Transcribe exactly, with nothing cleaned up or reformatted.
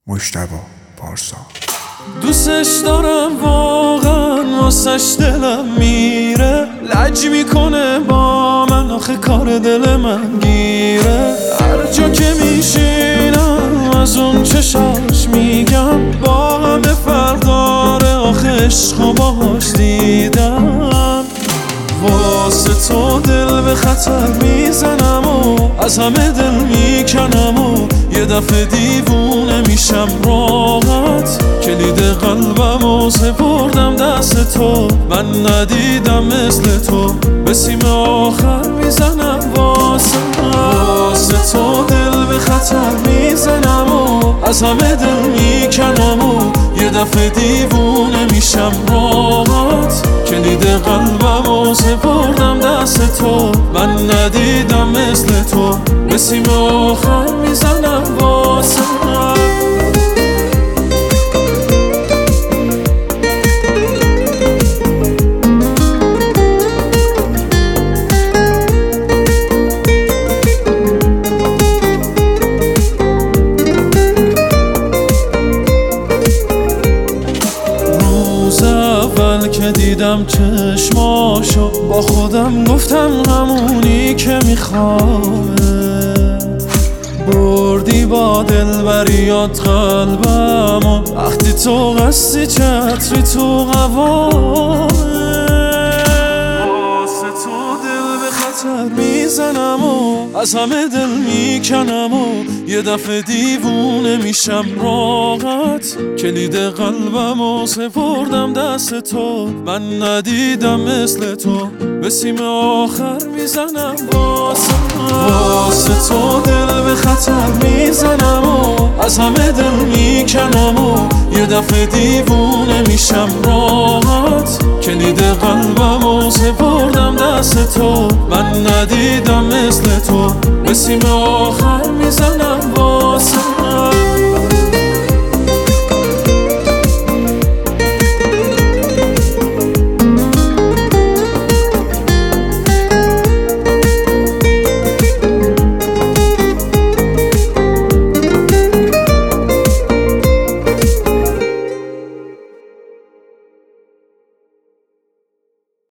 مجتبی پارسا. دوستش دارم واقعا، واسش دلم میره، لج میکنه با من، آخه کار دل من گیره. هر جا که میشینم از اون چشاش میگم، با همه فرق داره، آخه عشقو باهاش دیدم. واسه تو دل به خطر میزنم و از همه دل میکنم و یه دفعه دیوونه میشم راحت. کلید قلبم و سپردم دست تو، من ندیدم مثل تو، به سیم آخر میزنم واسه واسه تو دل به خطر میزنم و از همه دل میکنم و یه دفعه دیوونه میشم راحت. کلید قلبم و سپردم دست تو، من ندیدم مثل تو، به سیم آخر میزنم واسه که دیدم چشماشو، با خودم گفتم همونی که میخوامه. بردی با دلبریات قلبم و وقتی تو قصدی چتری تو قوامه. واسه تو دل به خطر میزنم و از همه دل میکنم و یه دفعه دیوونه میشم راحت. کلید قلبم و سپردم دست تو، من ندیدم مثل تو، به سیم آخر میزنم واسه واسه تو دل به خطر میزنم و از همه دل میکنم و یه دفعه دیوونه میشم راحت. کلید قلبم و سپردم دست تو، من ندیدم مثل تو، به سیم آخر میزنم